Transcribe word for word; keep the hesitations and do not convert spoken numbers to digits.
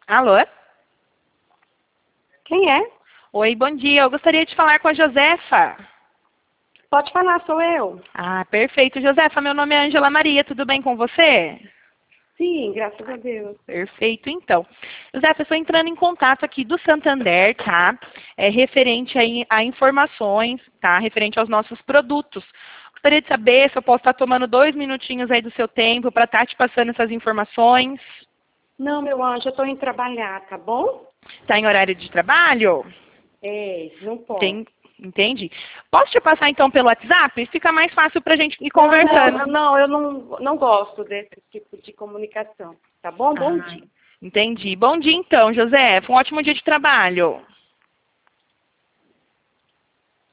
Alô? Quem é? Oi, bom dia. Eu gostaria de falar com a Josefa. Pode falar, sou eu. Ah, perfeito. Josefa, meu nome é Ângela Maria, tudo bem com você? Sim, graças a Deus. Perfeito, então. Josefa, eu estou entrando em contato aqui do Santander, tá? É referente a, a informações, tá? Referente aos nossos produtos. Gostaria de saber se eu posso estar tomando dois minutinhos aí do seu tempo para estar te passando essas informações. Não, meu anjo, eu tô indo trabalhar, tá bom? Está em horário de trabalho? É, não posso. Tem, entende? Posso te passar então pelo WhatsApp? Fica mais fácil para a gente ir Não, conversando. não, não, eu não, não gosto desse tipo de comunicação. Tá bom? Bom Ah, dia. entendi. Bom dia então, José. Foi um ótimo dia de trabalho.